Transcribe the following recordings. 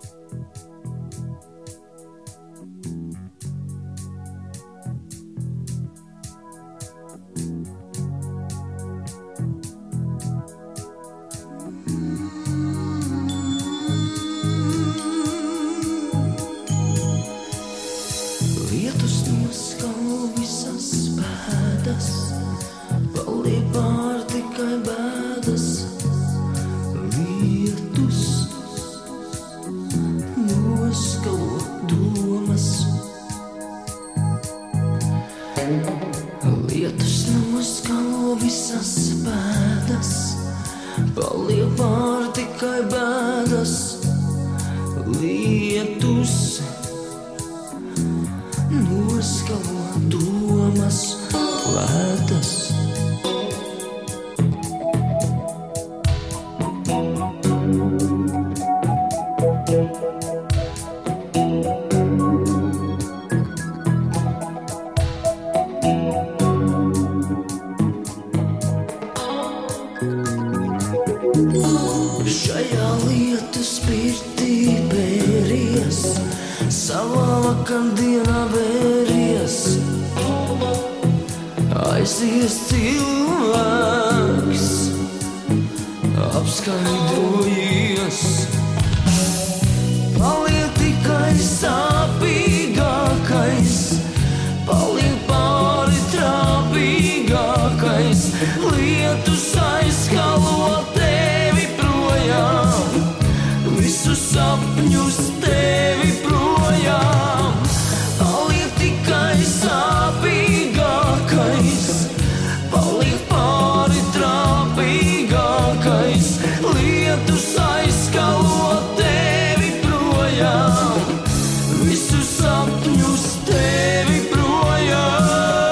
Lietus noskalo visas pēdas, paliek pār tikai bēdas. Lietus noskalo domas. Lietus noskalo visas pēdas, paliek pār tikai bēdas. Lietus noskalo domas lētas. Šajā lietus pirtī pēries, savā vakardienā vēries. Aizies cilvēks, apskaidrojies. Paliek tikai sāpīgākais, paliek pāri trāpīgākais. Lietus aizskalo tevi projām, visus sapņus tevi projām. Paliek tikai sāpīgākais, paliek pāri trāpīgākais. Lietus aizskalo tevi projām, visus sapņus tevi projām.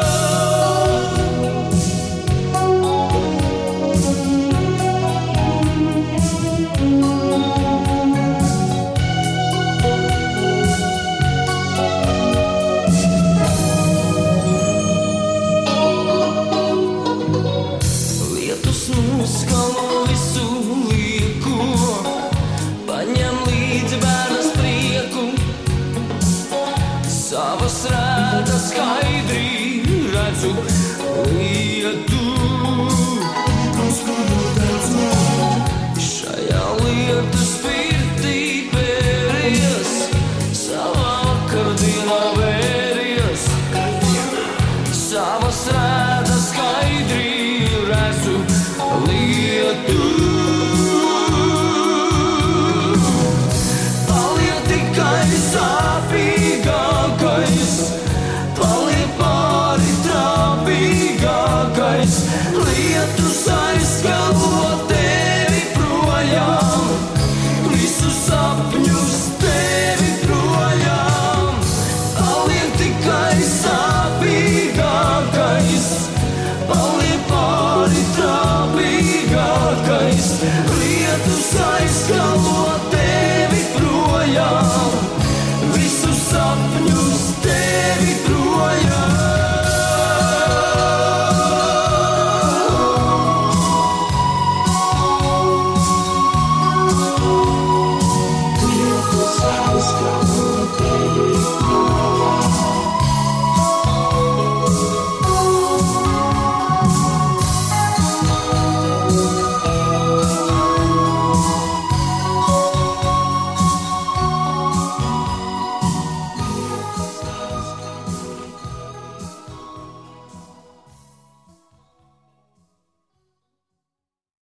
Noskalo visu lieko, paņem līdzi bērnas prieku. Savas rētas skaidri redzu lietu. Šajā lietus pirtī pēries, savā vakardienā vēries. Savas rētas skaidri redzu lietu. Paliek tikai sāpīgākais, paliek pāri trāpīgākais. Lietus aizskalo tevi projām, visus sapņus tevi projām. Paliek tikai sāpīgākais, paliek pāri trāpīgākais. Lietus aizskalo